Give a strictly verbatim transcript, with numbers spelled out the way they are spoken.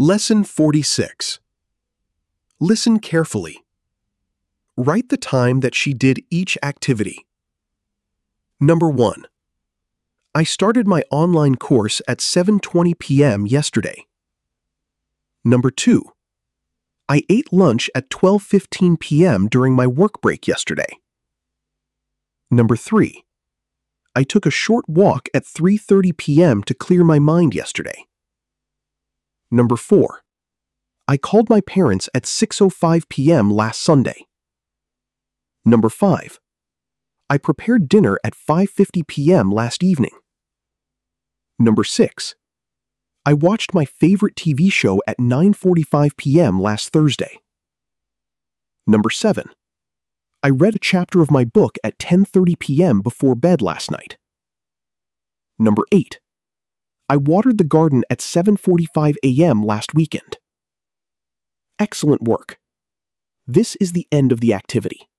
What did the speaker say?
Lesson forty-six. Listen carefully. Write the time that she did each activity. Number one. I started my online course at seven twenty p m yesterday. Number two. I ate lunch at twelve fifteen p m during my work break yesterday. Number three. I took a short walk at three thirty p m to clear my mind yesterday. Number four. I called my parents at six oh five p m last Sunday. Number five. I prepared dinner at five fifty p m last evening. Number six. I watched my favorite T V show at nine forty-five p m last Thursday. Number seven. I read a chapter of my book at ten thirty p m before bed last night. Number eight. I watered the garden at seven forty-five a m last weekend. Excellent work. This is the end of the activity.